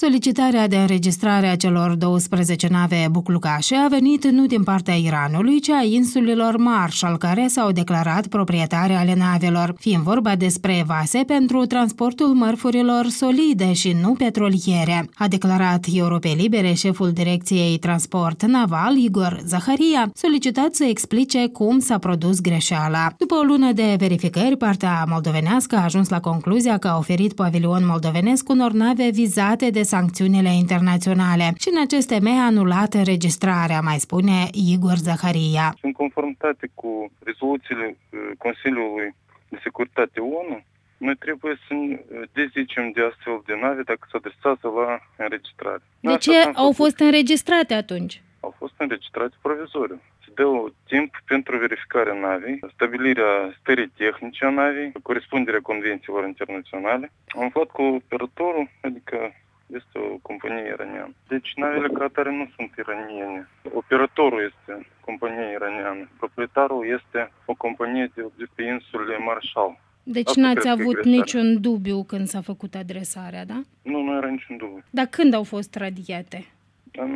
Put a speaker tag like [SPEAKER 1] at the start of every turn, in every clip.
[SPEAKER 1] Solicitarea de înregistrare a celor 12 nave buclucașe a venit nu din partea Iranului, ci a insulelor Marshall, care s-au declarat proprietari ale navelor, fiind vorba despre vase pentru transportul mărfurilor solide și nu petroliere, a declarat Europe Libere șeful Direcției Transport Naval, Igor Zaharia, solicitat să explice cum s-a produs greșeala. După o lună de verificări, partea moldovenească a ajuns la concluzia că a oferit pavilion moldovenesc unor nave vizate de sancțiunile internaționale și în acest temei a anulat înregistrarea, mai spune Igor Zaharia.
[SPEAKER 2] În conformitate cu rezoluțiile Consiliului de Securitate ONU, noi trebuie să dezicem de astfel de nave dacă se adresează la înregistrare.
[SPEAKER 1] De ce au fost înregistrate atunci?
[SPEAKER 2] Au fost înregistrate provizoriu. Se dă timp pentru verificarea navei, stabilirea stării tehnice a navei, corespunderea convențiilor internaționale. Am aflat cu operatorul, adică este o companie iraniană. Deci navele ca atare nu sunt iraniene. Operatorul este compania iraniană. Proprietarul este o companie de pe insulele Marshall.
[SPEAKER 1] Deci
[SPEAKER 2] asta
[SPEAKER 1] n-ați avut niciun dubiu când s-a făcut adresarea, da?
[SPEAKER 2] Nu era niciun dubiu.
[SPEAKER 1] Dar când au fost radiate?
[SPEAKER 2] În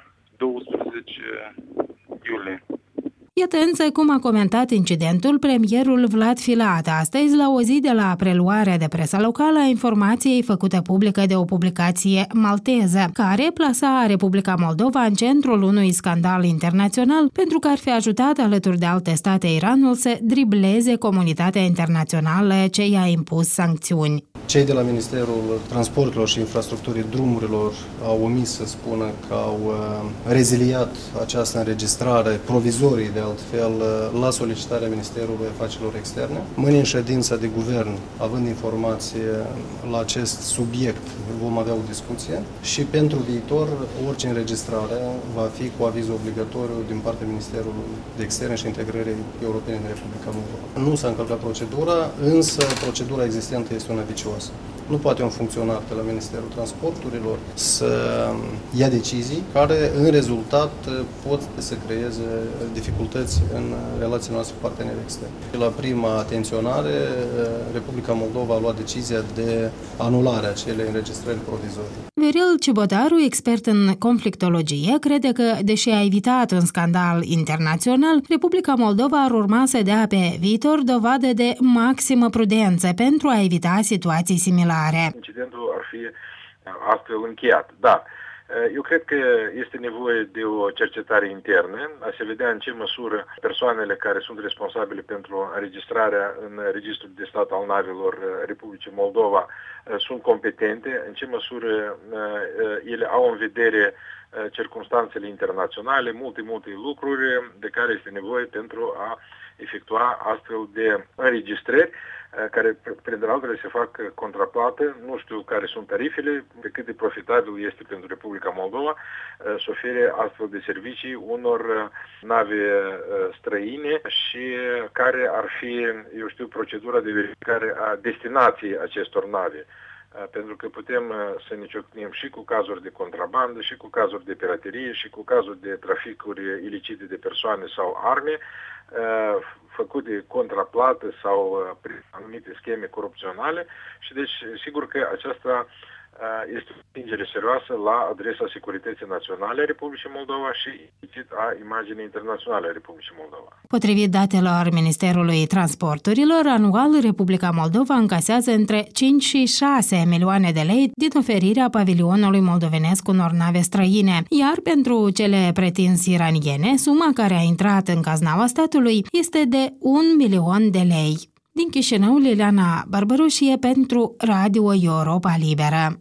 [SPEAKER 2] 12 iulie.
[SPEAKER 1] Iată însă cum a comentat incidentul premierul Vlad Filat astăzi la o zi de la preluarea de presa locală a informației făcute publică de o publicație malteză, care plasa Republica Moldova în centrul unui scandal internațional pentru că ar fi ajutat alături de alte state Iranul să dribleze comunitatea internațională ce i-a impus sancțiuni.
[SPEAKER 3] Cei de la Ministerul Transporturilor și Infrastructurii Drumurilor au omis să spună că au reziliat această înregistrare provizorie de altfel la solicitarea Ministerului Afacerilor Externe. Mâine în ședința de guvern, având informație la acest subiect, vom avea o discuție și pentru viitor orice înregistrare va fi cu aviz obligatoriu din partea Ministerului de Externe și Integrării Europene în Republica Moldova. Nu s-a încălcat procedura, însă procedura existentă este una vicioasă. Nu poate un funcționar de la Ministerul Transporturilor să ia decizii care, în rezultat, pot să creeze dificultăți în relațiile noastre cu partenerii externi. La prima atenționare, Republica Moldova a luat decizia de anulare a acelei înregistrări provizorii.
[SPEAKER 1] Viorel Cibotaru, expert în conflictologie, crede că, deși a evitat un scandal internațional, Republica Moldova ar urma să dea pe viitor dovadă de maximă prudență pentru a evita situații similare.
[SPEAKER 4] Incidentul ar fi astfel încheiat, da. Eu cred că este nevoie de o cercetare internă, a se vedea în ce măsură persoanele care sunt responsabile pentru înregistrarea în Registrul de Stat al Navelor Republicii Moldova sunt competente, în ce măsură ele au în vedere circumstanțele internaționale, multe lucruri de care este nevoie pentru a efectua astfel de înregistrări care, printre altele, se fac contraplată. Nu știu care sunt tarifele, pe cât de profitabil este pentru Republica Moldova să ofere astfel de servicii unor nave străine și care ar fi, eu știu, procedura de verificare a destinației acestor nave. Pentru că putem să ne ciocnim și cu cazuri de contrabandă, și cu cazuri de piraterie, și cu cazuri de traficuri ilicite de persoane sau arme, făcute contraplată sau prin anumite scheme corupționale și deci sigur că aceasta este o atingere serioasă la adresa securității naționale a Republicii Moldova și a imaginii internaționale a Republicii Moldova.
[SPEAKER 1] Potrivit datelor Ministerului Transporturilor, anual Republica Moldova încasează între 5 și 6 milioane de lei din oferirea pavilionului moldovenesc unor nave străine, iar pentru cele pretins iraniene, suma care a intrat în caznaua statului este de 1 milion de lei. Din Chișinău, Liliana Barbaroșie pentru Radio Europa Liberă.